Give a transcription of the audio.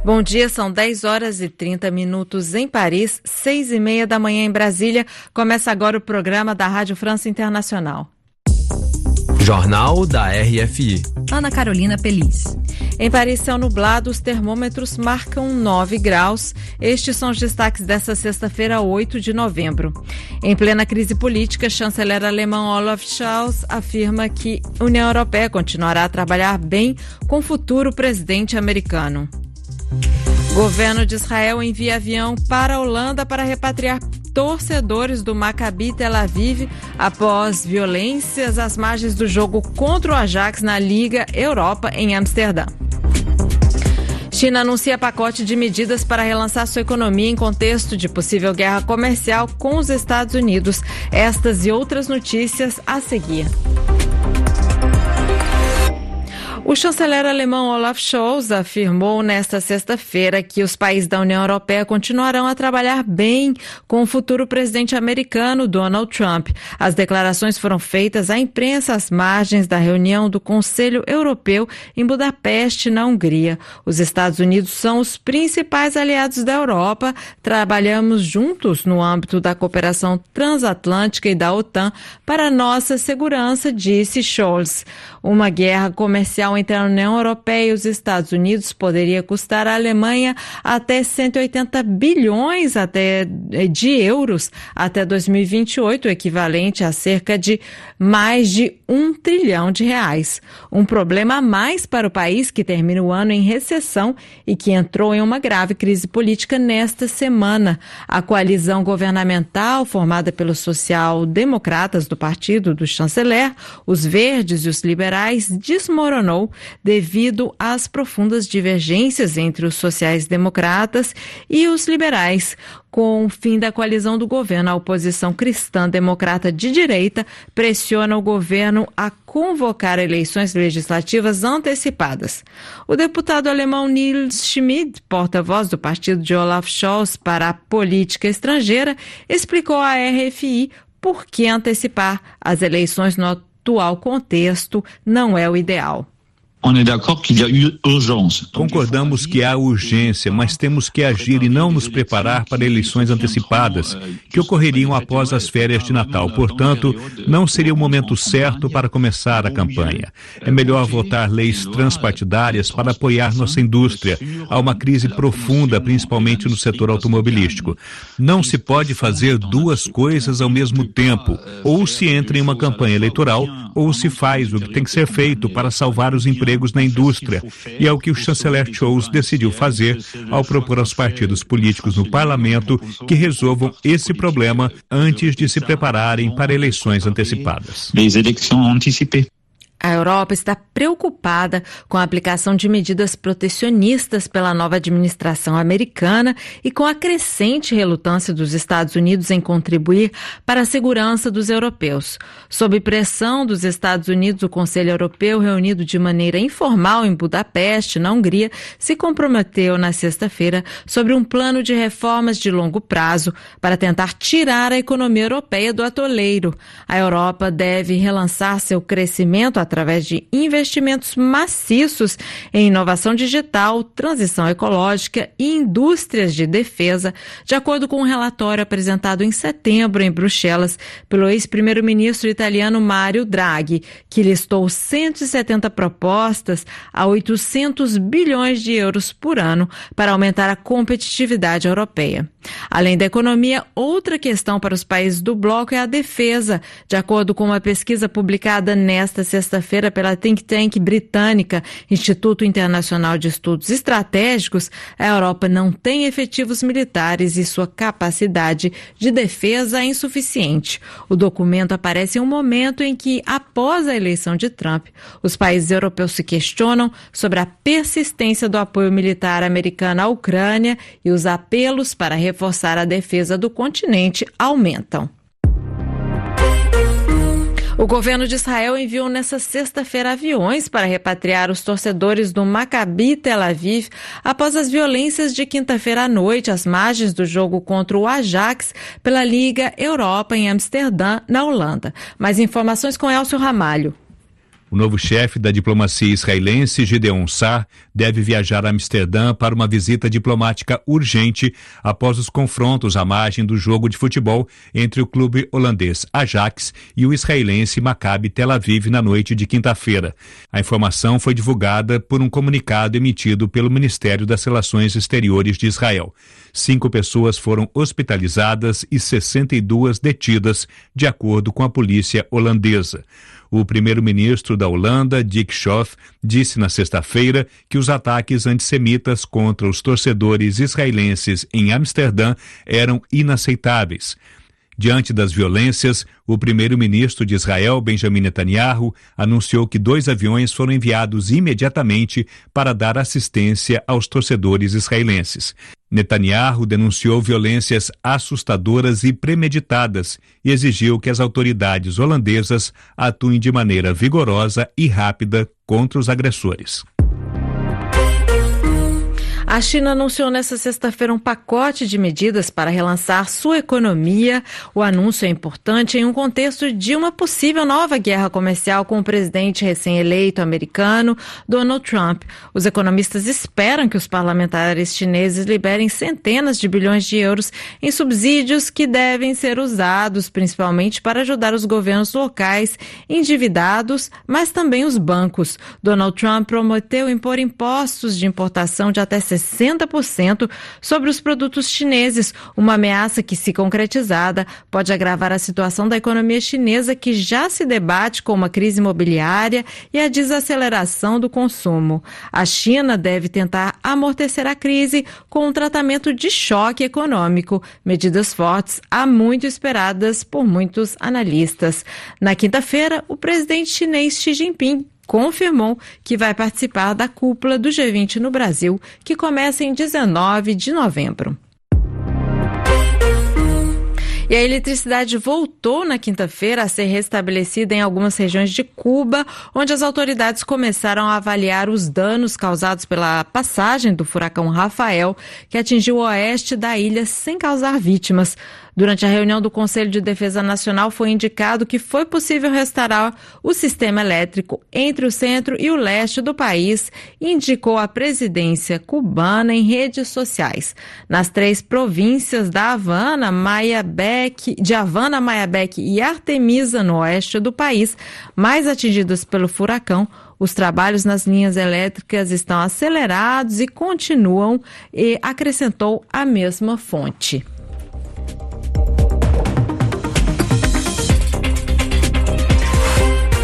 Bom dia, são 10h30 em Paris, 6h30 da manhã em Brasília. Começa agora o programa da Rádio França Internacional. Jornal da RFI. Ana Carolina Pelis. Em Paris, céu nublado, os termômetros marcam 9 graus. Estes são os destaques desta sexta-feira, 8 de novembro. Em plena crise política, chanceler alemão Olaf Scholz afirma que a União Europeia continuará a trabalhar bem com o futuro presidente americano. Governo de Israel envia avião para a Holanda para repatriar torcedores do Maccabi Tel Aviv após violências às margens do jogo contra o Ajax na Liga Europa em Amsterdã. China anuncia pacote de medidas para relançar sua economia em contexto de possível guerra comercial com os Estados Unidos. Estas e outras notícias a seguir. O chanceler alemão Olaf Scholz afirmou nesta sexta-feira que os países da União Europeia continuarão a trabalhar bem com o futuro presidente americano Donald Trump. As declarações foram feitas à imprensa às margens da reunião do Conselho Europeu em Budapeste, na Hungria. Os Estados Unidos são os principais aliados da Europa. Trabalhamos juntos no âmbito da cooperação transatlântica e da OTAN para nossa segurança, disse Scholz. Uma guerra comercial entre a União Europeia e os Estados Unidos poderia custar à Alemanha até 180 bilhões de euros até 2028, equivalente a cerca de mais de R$1 trilhão. Um problema a mais para o país que termina o ano em recessão e que entrou em uma grave crise política nesta semana. A coalizão governamental, formada pelos social-democratas do partido do chanceler, os verdes e os liberais, desmoronou devido às profundas divergências entre os sociais-democratas e os liberais. Com o fim da coalizão do governo, a oposição cristã-democrata de direita pressiona o governo a convocar eleições legislativas antecipadas. O deputado alemão Nils Schmid, porta-voz do partido de Olaf Scholz para a política estrangeira, explicou à RFI por que antecipar as eleições no atual contexto não é o ideal. Concordamos que há urgência, mas temos que agir e não nos preparar para eleições antecipadas, que ocorreriam após as férias de Natal. Portanto, não seria o momento certo para começar a campanha. É melhor votar leis transpartidárias para apoiar nossa indústria. Há uma crise profunda, principalmente no setor automobilístico. Não se pode fazer duas coisas ao mesmo tempo. Ou se entra em uma campanha eleitoral, ou se faz o que tem que ser feito para salvar os empregos na indústria, e é o que o chanceler Scholz decidiu fazer ao propor aos partidos políticos no parlamento que resolvam esse problema antes de se prepararem para eleições antecipadas. A Europa está preocupada com a aplicação de medidas protecionistas pela nova administração americana e com a crescente relutância dos Estados Unidos em contribuir para a segurança dos europeus. Sob pressão dos Estados Unidos, o Conselho Europeu, reunido de maneira informal em Budapeste, na Hungria, se comprometeu na sexta-feira sobre um plano de reformas de longo prazo para tentar tirar a economia europeia do atoleiro. A Europa deve relançar seu crescimento através de investimentos maciços em inovação digital, transição ecológica e indústrias de defesa, de acordo com um relatório apresentado em setembro em Bruxelas pelo ex-primeiro-ministro italiano Mario Draghi, que listou 170 propostas a 800 bilhões de euros por ano para aumentar a competitividade europeia. Além da economia, outra questão para os países do bloco é a defesa. De acordo com uma pesquisa publicada nesta sexta-feira pela think tank britânica Instituto Internacional de Estudos Estratégicos, a Europa não tem efetivos militares e sua capacidade de defesa é insuficiente. O documento aparece em um momento em que, após a eleição de Trump, os países europeus se questionam sobre a persistência do apoio militar americano à Ucrânia e os apelos para reforçar a defesa do continente aumentam. O governo de Israel enviou nesta sexta-feira aviões para repatriar os torcedores do Maccabi Tel Aviv após as violências de quinta-feira à noite às margens do jogo contra o Ajax pela Liga Europa em Amsterdã, na Holanda. Mais informações com Elcio Ramalho. O novo chefe da diplomacia israelense, Gideon Sa'ar, deve viajar a Amsterdã para uma visita diplomática urgente após os confrontos à margem do jogo de futebol entre o clube holandês Ajax e o israelense Maccabi Tel Aviv na noite de quinta-feira. A informação foi divulgada por um comunicado emitido pelo Ministério das Relações Exteriores de Israel. 5 pessoas foram hospitalizadas e 62 detidas, de acordo com a polícia holandesa. O primeiro-ministro da Holanda, Dick Schoof, disse na sexta-feira que os ataques antissemitas contra os torcedores israelenses em Amsterdã eram inaceitáveis. Diante das violências, o primeiro-ministro de Israel, Benjamin Netanyahu, anunciou que 2 aviões foram enviados imediatamente para dar assistência aos torcedores israelenses. Netanyahu denunciou violências assustadoras e premeditadas e exigiu que as autoridades holandesas atuem de maneira vigorosa e rápida contra os agressores. A China anunciou nesta sexta-feira um pacote de medidas para relançar sua economia. O anúncio é importante em um contexto de uma possível nova guerra comercial com o presidente recém-eleito americano, Donald Trump. Os economistas esperam que os parlamentares chineses liberem centenas de bilhões de euros em subsídios que devem ser usados principalmente para ajudar os governos locais endividados, mas também os bancos. Donald Trump prometeu impor impostos de importação de até 60% sobre os produtos chineses, uma ameaça que, se concretizada, pode agravar a situação da economia chinesa, que já se debate com uma crise imobiliária e a desaceleração do consumo. A China deve tentar amortecer a crise com um tratamento de choque econômico, medidas fortes há muito esperadas por muitos analistas. Na quinta-feira, o presidente chinês Xi Jinping confirmou que vai participar da cúpula do G20 no Brasil, que começa em 19 de novembro. E a eletricidade voltou na quinta-feira a ser restabelecida em algumas regiões de Cuba, onde as autoridades começaram a avaliar os danos causados pela passagem do furacão Rafael, que atingiu o oeste da ilha sem causar vítimas. Durante a reunião do Conselho de Defesa Nacional, foi indicado que foi possível restaurar o sistema elétrico entre o centro e o leste do país, indicou a presidência cubana em redes sociais. Nas 3 províncias da Havana, Mayabeque e Artemisa, no oeste do país, mais atingidas pelo furacão, os trabalhos nas linhas elétricas estão acelerados e continuam, e acrescentou a mesma fonte.